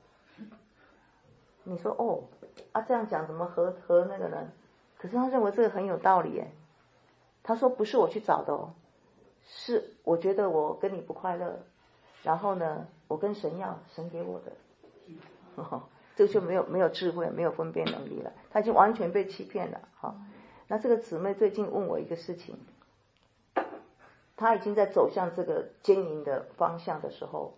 你说哦这样讲怎么合那个呢？可是他认为这个很有道理耶。他说不是我去找的哦，是我觉得我跟你不快乐，然后呢我跟神要，神给我的。这就没有智慧，没有分辨能力了，他已经完全被欺骗了。那这个姊妹最近问我一个事情，她已经在走向这个经营的方向的时候，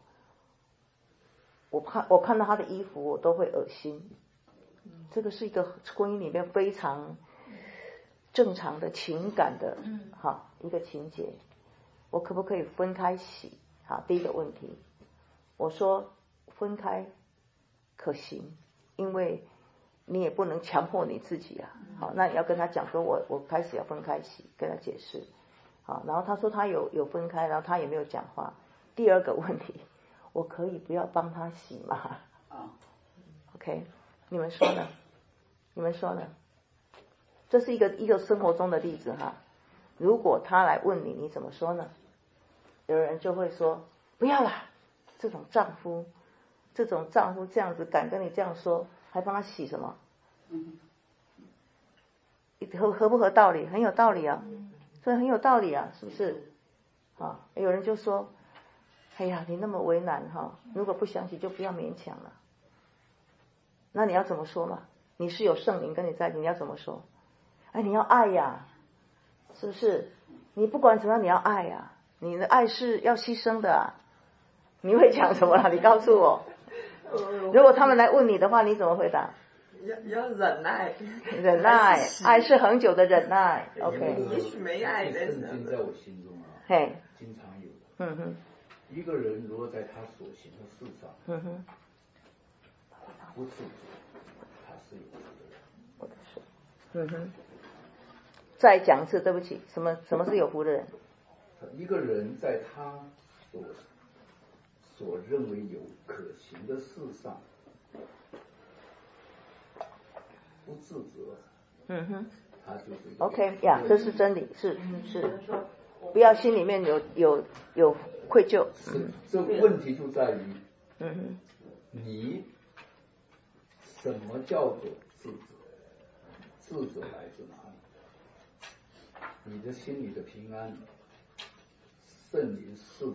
我看到她的衣服我都会恶心。这个是一个婚姻里面非常正常的情感的一个情节，我可不可以分开洗？第一个问题，我说分开可行，因为你也不能强迫你自己那你要跟他讲说我开始要分开洗，跟他解释。然后他说他有分开，然后他也没有讲话。第二个问题，我可以不要帮他洗吗？OK， 你们说呢？你们说呢？这是一个生活中的例子如果他来问你，你怎么说呢？有人就会说不要啦，这种丈夫这样子敢跟你这样说，还帮他洗什么？合不合道理？很有道理啊，所以很有道理啊，是不是？有人就说哎呀你那么为难如果不想洗就不要勉强了。那你要怎么说嘛？你是有圣灵跟你在一起，你要怎么说？你要爱呀，是不是？你不管怎么样你要爱呀，你的爱是要牺牲的你会讲什么啦？你告诉我。如果他们来问你的话，你怎么回答？ 要忍耐。 忍耐，爱是恒久的忍耐。OK。 也许没爱的圣经在我心中经常有的。一个人如果在他所行的事上，不自责，他是有福的人。 再讲一次，对不起，什么是有福的人？ 一个人在他所认为有可行的事上不自责，他就是 OK 呀，这是真理，是，不要心里面有愧疚。 这问题就在于，你什么叫做自责？自责来自哪里？你的心里的平安，圣灵是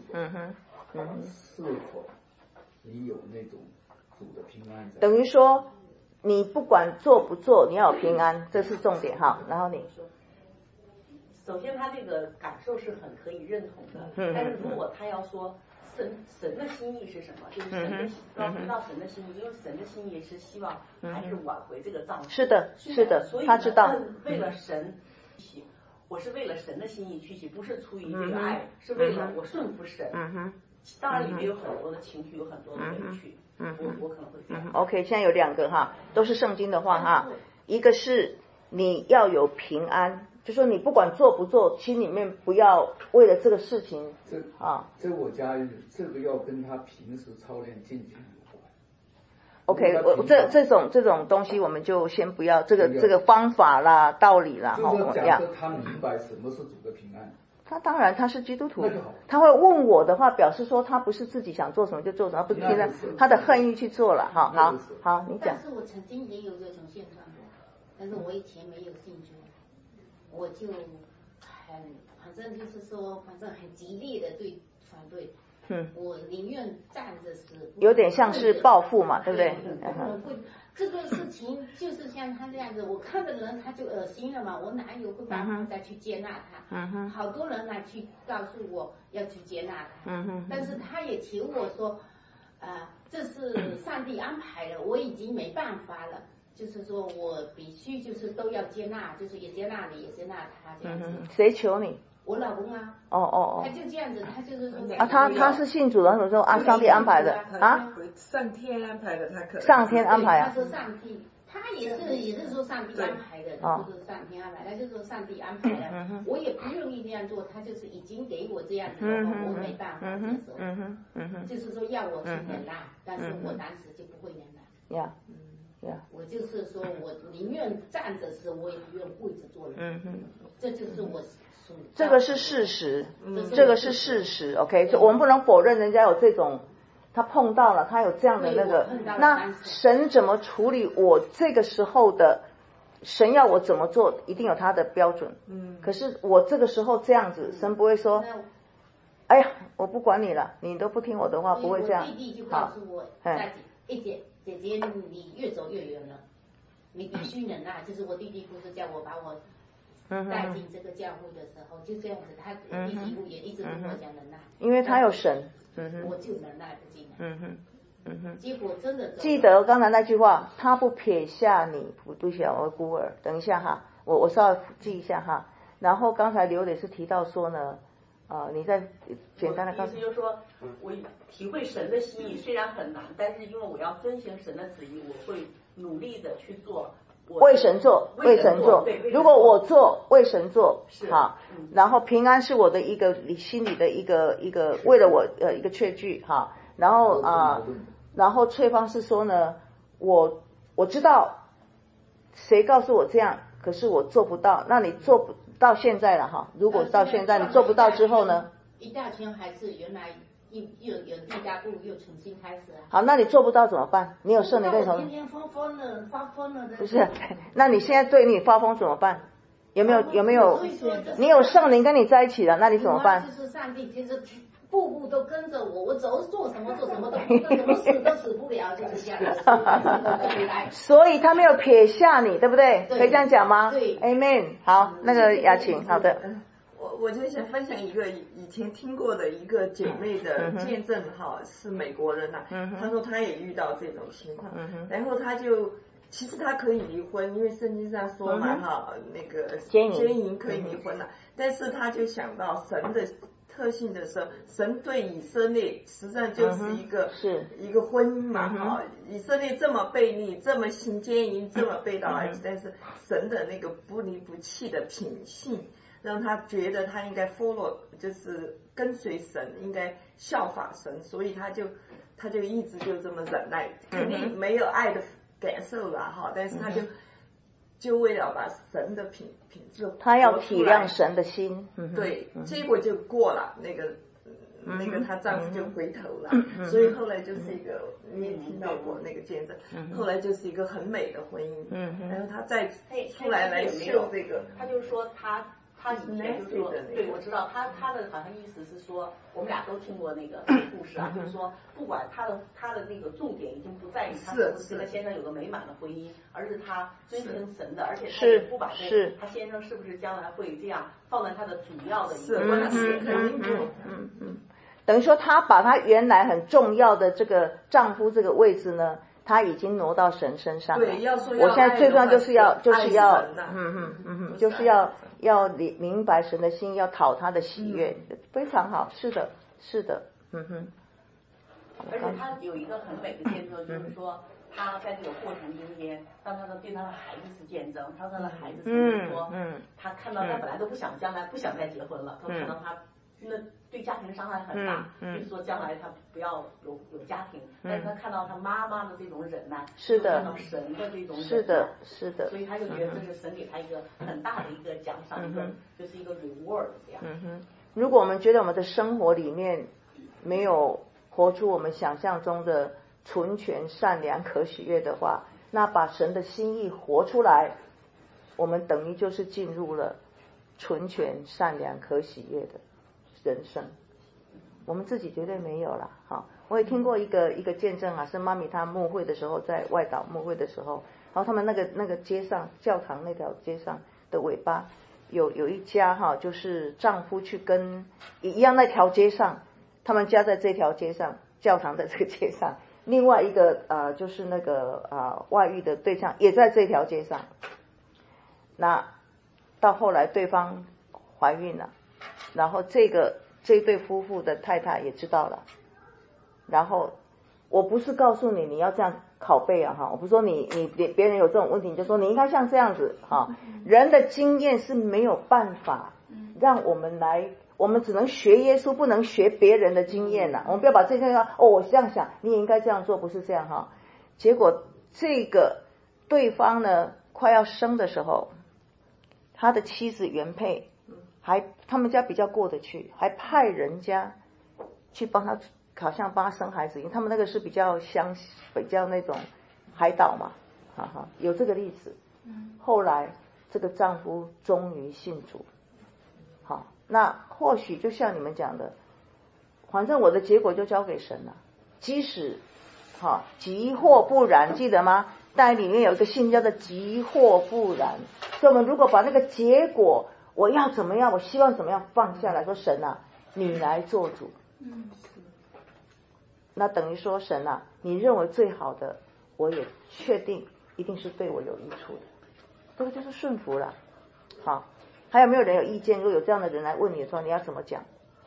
否你有那种主的平安在？ 等于说你不管做不做你要有平安，这是重点然后你首先他这个感受是很可以认同的，但是如果他要说神的心意是什么，就是神的要知道神的心意，因为神的心意是希望还是挽回这个丈夫。 是的， 所以他知道为了神我是为了神的心意去洗，不是出于这个爱，是为了我顺服神。当然里面有很多的情绪，有很多的委屈，我可能会这样。 OK， 现在有两个都是圣经的话一个是你要有平安，就说你不管做不做，心里面不要为了这个事情这我加一，这个要跟他平时操练进行有关。 OK， 这种东西我们就先不要，这个方法啦、道理啦就是假设他明白什么是主的平安。 他当然他是基督徒，他会问我的话，表示说他不是自己想做什么就做什么，不是他的恨意去做了好，你讲。 但是我曾经也有这种现象的，但是我以前没有信主，我就反正就是说，反正很激烈的对反对，我宁愿站着死。 有点像是报复嘛，对不对？ 这个事情就是像他这样子，我看的人他就恶心了嘛，我哪有个办法再去接纳他？好多人来去告诉我要去接纳他，但是他也求我说，这是上帝安排的，我已经没办法了，就是说我必须就是都要接纳，就是也接纳你，也接纳他这样子。 谁求你？ 我老公啊。他就这样子，他就是说他是信主的，什么时候上帝安排的上天安排的，他可能上天安排他说上帝， 他也是说上帝安排的，不是上帝安排，他就是说上帝安排的，我也不愿意这样做，他就是已经给我这样子的话，我没办法接受，就是说要我去忍耐，但是我当时就不会忍耐。我就是说我宁愿站着吃，我也不愿跪着做人。这就是我。 这个是事实，这个是事实 ，OK， 我们不能否认人家有这种，他碰到了，他有这样的那个，那神怎么处理我这个时候的，神要我怎么做，一定有他的标准。可是我这个时候这样子，神不会说，哎呀，我不管你了，你都不听我的话，不会这样。 我弟弟就告诉我，姐姐你越走越远了，你必须忍耐。就是我弟弟不是叫我把我带进这个教会的时候，就这样子，他弟弟也一直跟我讲忍耐， 因为他有神， 我就忍耐不进来，结果真的记得刚才那句话，他不撇下你，不想我孤儿。等一下哈，我稍微记一下哈。然后刚才刘磊是提到说呢，你再简单的告诉意思就是说，我体会神的心意虽然很难，但是因为我要遵行神的旨意，我会努力的去做。 为神做，为神做。如果我做，为神做，好。然后平安是我的一个心里的一个为了我一个确据哈。然后翠芳是说呢，我知道谁告诉我这样，可是我做不到。那你做不到现在了哈。如果到现在你做不到之后呢？ 一大群还是原来。又有地大步又重新开始啊！ 好，那你做不到怎么办？你有圣灵跟你同在？ 天天发疯了。 不是，那你现在对你发疯怎么办？有没有？你有圣灵跟你在一起了，那你怎么办？ 就是上帝，其实步步都跟着我，我做什么都怎么死都死不了，就是这样子。 所以他没有撇下你，对不对？可以这样讲吗？ 对 ，Amen。好，那个雅琴，好的。 我就想分享一个以前听过的一个姐妹的见证哈，是美国人呐，她说她也遇到这种情况，然后她就其实她可以离婚，因为圣经上说嘛哈，那个奸淫可以离婚了，但是她就想到神的特性的时候，神对以色列实际上就是一个婚姻嘛哈，以色列这么悖逆，这么行奸淫，这么背道而驰，但是神的那个不离不弃的品性。让他觉得他应该 follow， 就是跟随神，应该效法神，所以他就一直就这么忍耐，肯定没有爱的感受了哈，但是他就为了把神的品质， 他要体谅神的心， 对，结果就过了那个她丈夫就回头了，所以后来就是一个你也听到过那个见证，后来就是一个很美的婚姻，然后她再出来秀这个， 他就说他以前就说，对，我知道他的好像意思是说，我们俩都听过那个故事啊，就是说，不管他的那个重点已经不在于他是不是跟他先生有个美满的婚姻，而是他遵行神的，而且他也不把他先生是不是将来会这样放在他的主要的一个关系， 等于说他把他原来很重要的这个丈夫这个位置呢，他已经挪到神身上了。 对， 我现在最重要就是要明白神的心，要讨他的喜悦，非常好，是的， 而且他有一个很美的见证，就是说他在这个过程中间，让他对他的孩子是见证，他的孩子是说，他看到他本来都将来不想再结婚了，他看到他那对家庭伤害很大，就是说将来他不要有家庭，但是他看到他妈妈的这种忍耐， 是的， 看到神的这种忍耐， 是的， 所以他就觉得这是神给他一个很大的一个奖赏，就是一个 reward 这样。 如果我们觉得我们的生活里面没有活出我们想象中的纯全、善良、可喜悦的话，那把神的心意活出来，我们等于就是进入了纯全、善良、可喜悦的人生。我们自己绝对没有了。好，我也听过一个见证啊，是妈咪她牧会的时候，在外岛牧会的时候，然后他们那个街上，教堂那条街上的尾巴有一家哈，就是丈夫去跟一样那条街上，他们家在这条街上，教堂的这个街上，另外一个就是那个外遇的对象也在这条街上。那到后来对方怀孕了，然后这对夫妇的太太也知道了，然后我不是告诉你你要这样拷贝啊哈，我不是说你别人有这种问题你就说你应该像这样子哈。人的经验是没有办法让我们来，我们只能学耶稣，不能学别人的经验呐。我们不要把这件事我这样想，你也应该这样做，不是这样哈。结果这个对方呢快要生的时候，他的妻子原配他们家比较过得去，还派人家去帮他，好像帮他生孩子，因为他们那个是比较那种海岛嘛，哈哈，有这个例子。后来这个丈夫终于信主，好，那或许就像你们讲的，反正我的结果就交给神了，即使急或不然，记得吗？但里面有一个信叫做急或不然，所以我们如果把那个结果我要怎么样，我希望怎么样放下来，说神啊，你来做主。那等于说神啊，你认为最好的，我也确定一定是对我有益处的，这个就是顺服了。好，还有没有人有意见？如果有这样的人来问你的时候，你要怎么讲？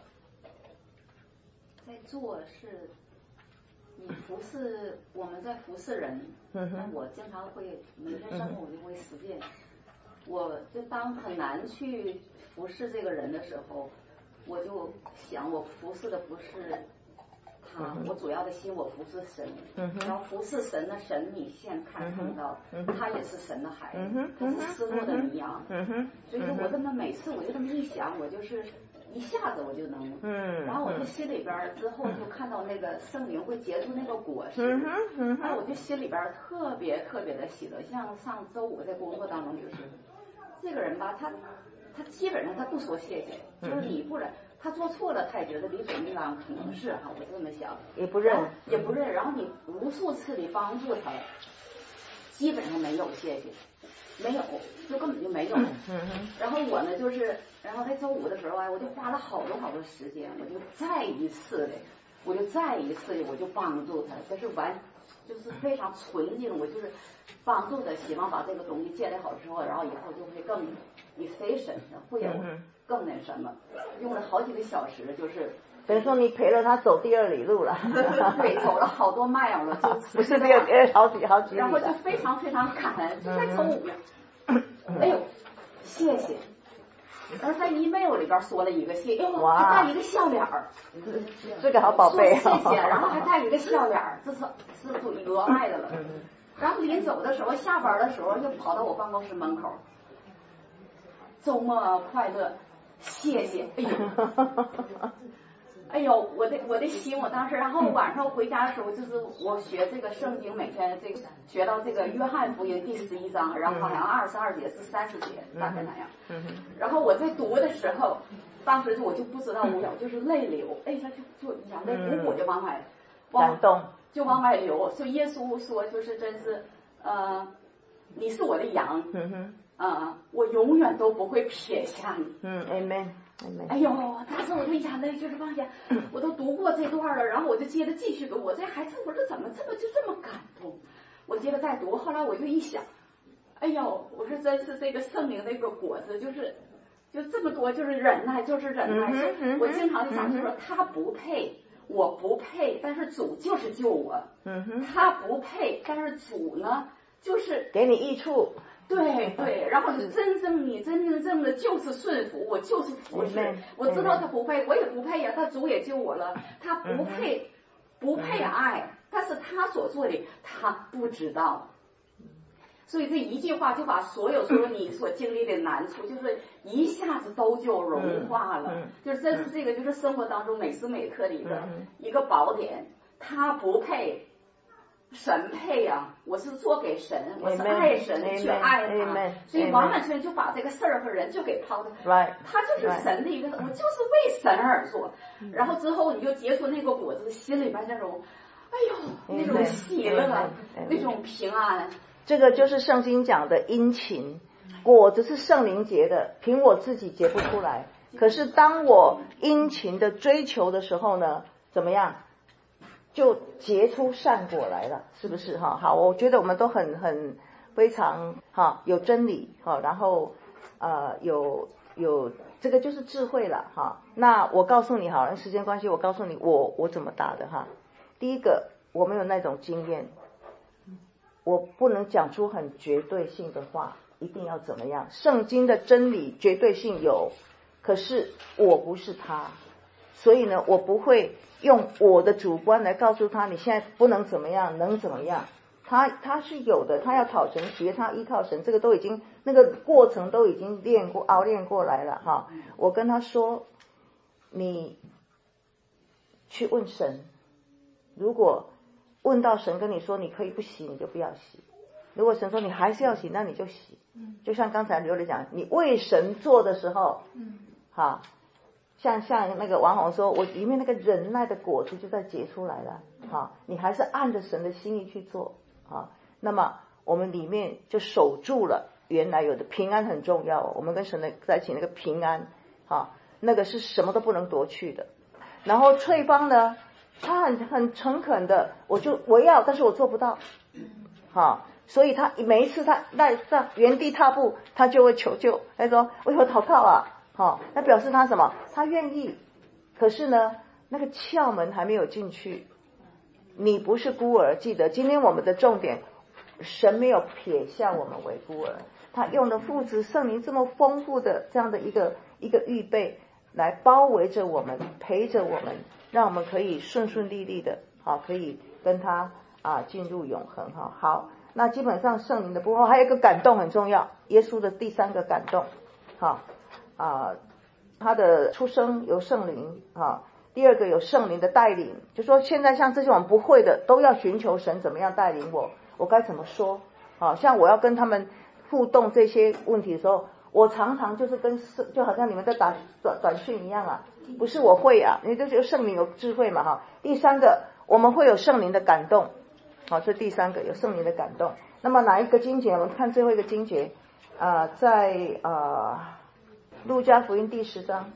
在做是你服侍，我们在服侍人，那我经常会每天上午我就会实践，我就当很难去服侍这个人的时候，我就想我服侍的不是他，我主要的心我服侍神，然后服侍神的神你现看到，他也是神的孩子，他是失落的绵羊，所以说我这么每次我就这么一想，我就是一下子我就能，然后我就心里边之后就看到那个圣灵会结出那个果实，那我就心里边特别特别的喜乐。像上周五在工作当中就是这个人吧，他基本上他不说谢谢，就是你不然他做错了他也觉得理所应当，可能是哈，我这么想， 也不认， 然后你无数次的帮助他，基本上没有谢谢，没有，就根本就没有。然后我呢就是，然后在周五的时候啊，我就花了好多时间，我就再一次的我就帮助他，这是就是非常纯净，我就是帮助他，希望把这个东西建立好之后，然后以后就会更efficient，会有更那什么，用了好几个小时，就是等于说你陪了他走第2里路了， 对，走了好多mile了，就不是好几里， 然后就非常非常感恩，就在周五，哎呦，谢谢。然后在 email 里边说了一个谢，哎呦，还带一个笑脸儿， 这个好宝贝， 说谢谢，然后还带一个笑脸儿，这是属于额外的了。然后临走的时候，下班的时候又跑到我办公室门口，周末快乐，谢谢，哎呦。哎呦，我的心，我当时，然后晚上回家的时候，就是我学这个圣经，每天这个学到这个约翰福音第11章，然后好像22节是30节，大概那样。然后我在读的时候，当时我就不知道我就是泪流，哎，他就眼泪鼓鼓就往外感动， 就往外流。所以耶稣说，就是真是，你是我的羊，我永远都不会撇下你。 Amen。 哎呦，当时我就眼泪就是往下，我都读过这段了，然后我就接着继续读。我这孩子，我说怎么这么感动？我接着再读，后来我就一想，哎呦，我说真是这个圣灵那个果子，就这么多，就是忍耐，就是忍耐。我经常就想说，他不配，我不配，但是主就是救我。他不配，但是主呢，就是给你益处。 对，然后你真正的就是顺服，我就是服侍。我知道他不配，我也不配呀，他主也救我了，他不配爱，但是他所做的他不知道。所以这一句话就把所有你所经历的难处，就是一下子都就融化了。就是真是这个，就是生活当中每时每刻的一个宝典。他不配。神配呀，我是做给神，我是爱神去爱他，所以完完全就把这个事儿和人就给抛开，他就是神的一个，我就是为神而做。然后之后你就结出那个果子，心里边那种，哎呦，那种喜乐，那种平安。 这个就是圣经讲的殷勤，果子是圣灵结的，凭我自己结不出来。可是当我殷勤的追求的时候呢，怎么样？就结出善果来了，是不是哈？好，我觉得我们都很非常有真理然后有这个就是智慧了哈。那我告诉你好了，时间关系我告诉你我怎么打的哈。第一个， 我没有那种经验，我不能讲出很绝对性的话，一定要怎么样。圣经的真理绝对性有，可是我不是他，所以呢，我不会用我的主观来告诉他你现在不能怎么样，能怎么样。他是有的，他要讨神喜悦，他依靠神，这个都已经那个过程都已经熬练过来了哈。我跟他说，你去问神，如果问到神跟你说你可以不洗，你就不要洗；如果神说你还是要洗，那你就洗。就像刚才刘磊讲，你为神做的时候，好，像那个王红说，我里面那个忍耐的果子就在结出来了。好，你还是按着神的心意去做。啊，那么我们里面就守住了原来有的平安，很重要。我们跟神的在一起那个平安，啊，那个是什么都不能夺去的。然后翠芳呢，他很诚恳的，我要，但是我做不到，好，所以他每一次他在原地踏步，他就会求救，他说我有祷告啊，好，那表示他什么？他愿意，可是呢，那个窍门还没有进去。你不是孤儿，记得今天我们的重点，神没有撇下我们为孤儿，他用了父子圣灵这么丰富的这样的一个预备来包围着我们，陪着我们，让我们可以顺顺利利的，好，可以跟他进入永恒哈。好，那基本上圣灵的部分还有一个感动很重要，耶稣的第三个感动，好他的出生由圣灵啊。第二个有圣灵的带领，就说现在像这些我们不会的，都要寻求神怎么样带领我该怎么说？像我要跟他们互动这些问题的时候，我常常就是就好像你们在打短讯一样啊，不是我会啊，因为就是有圣灵有智慧嘛哈。第三个，我们会有圣灵的感动，好，这第三个有圣灵的感动。那么哪一个经节？我们看最后一个经节在路加福音第10章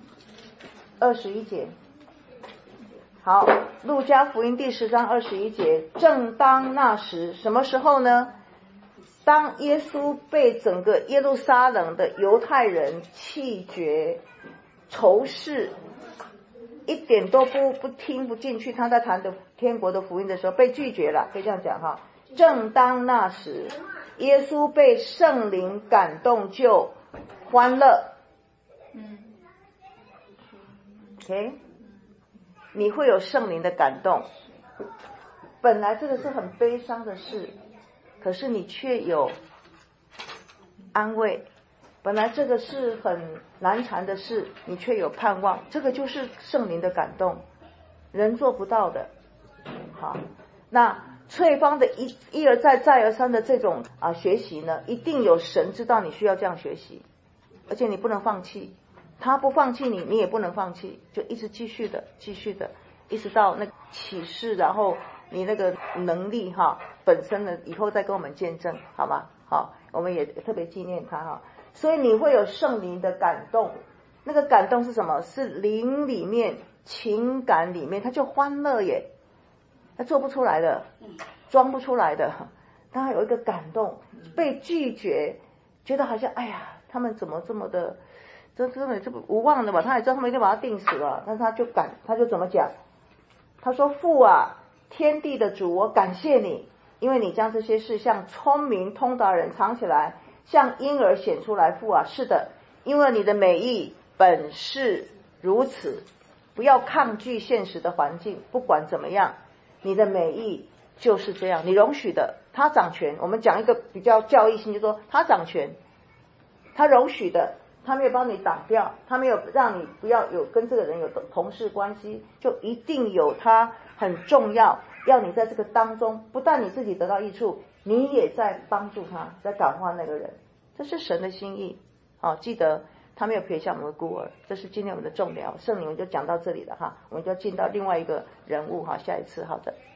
21节。好，路加福音第10章21节，正当那时，什么时候呢？当耶稣被整个耶路撒冷的犹太人弃绝、仇视，一点都不听不进去，他在谈的天国的福音的时候被拒绝了，可以这样讲哈。正当那时，耶稣被圣灵感动，就欢乐。OK。你会有圣灵的感动，本来这个是很悲伤的事，可是你却有安慰，本来这个是很难缠的事，你却有盼望，这个就是圣灵的感动，人做不到的。好，那翠芳的一而再再而三的这种学习呢，一定有神知道你需要这样学习，而且你不能放弃，他不放弃你，你也不能放弃，就一直继续的，一直到那个启示，然后你那个能力本身呢，以后再跟我们见证，好吗？好，我们也特别纪念他哈。所以你会有圣灵的感动，那个感动是什么？是灵里面、情感里面，他就欢乐耶，他做不出来的，装不出来的，他有一个感动，被拒绝，觉得好像哎呀，他们怎么这么的。这真的这不无望的嘛？他也知道他们一定把他定死了，但是他就怎么讲？他说：“父啊，天地的主，我感谢你，因为你将这些事向聪明通达人藏起来，向婴儿显出来。父啊，是的，因为你的美意本是如此。不要抗拒现实的环境，不管怎么样，你的美意就是这样，你容许的，他掌权。我们讲一个比较教义性，就说他掌权，他容许的。”他没有帮你挡掉，他没有让你不要有跟这个人有同事关系，就一定有他很重要，要你在这个当中，不但你自己得到益处，你也在帮助他，在感化那个人，这是神的心意。好，记得他没有撇下我们的孤儿，这是今天我们的重聊。圣灵我们就讲到这里了哈，我们就要进到另外一个人物哈，下一次好的。